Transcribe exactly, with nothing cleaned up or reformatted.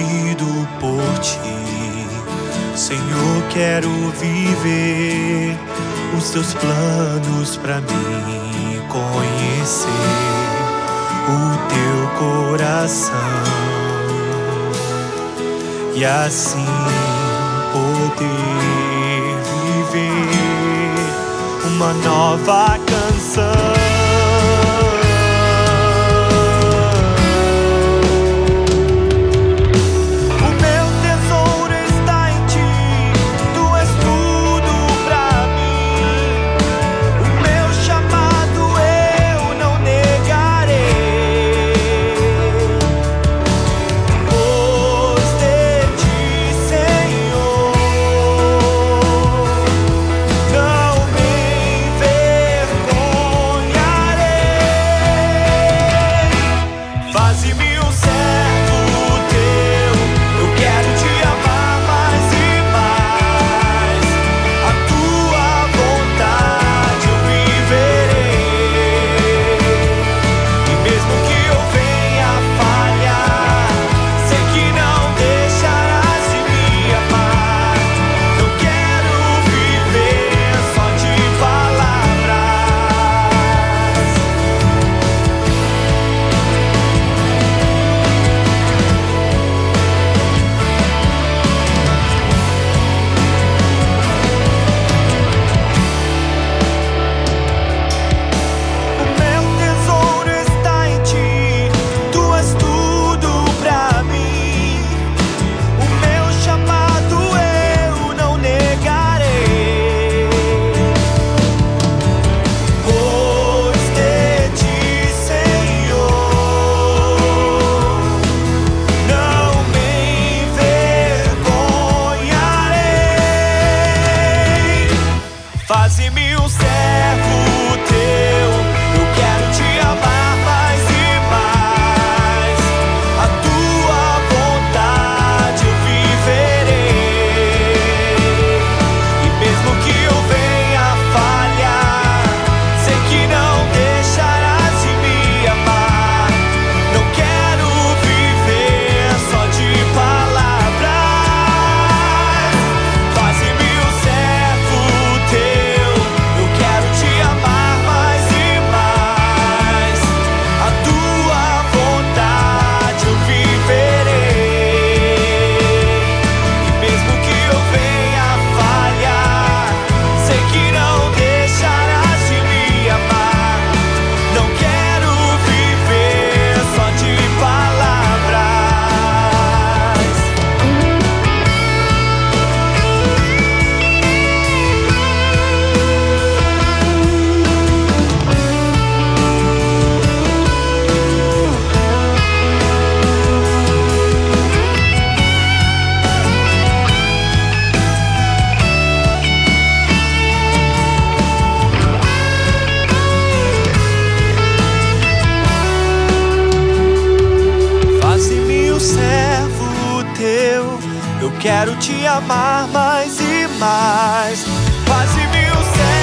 movido por ti. Senhor, quero viver os teus planos pra mim, conhecer o teu coração e assim poder viver uma nova canção. Faze-me um servo teu, eu quero te amar mais e mais. A tua vontade eu viverei. E mesmo que eu venha falhar, sei que não deixarás de me amar. Não quero viver só de palavras. Faze-me um servo teu, eu quero te amar mais e mais. Faze-me um servo.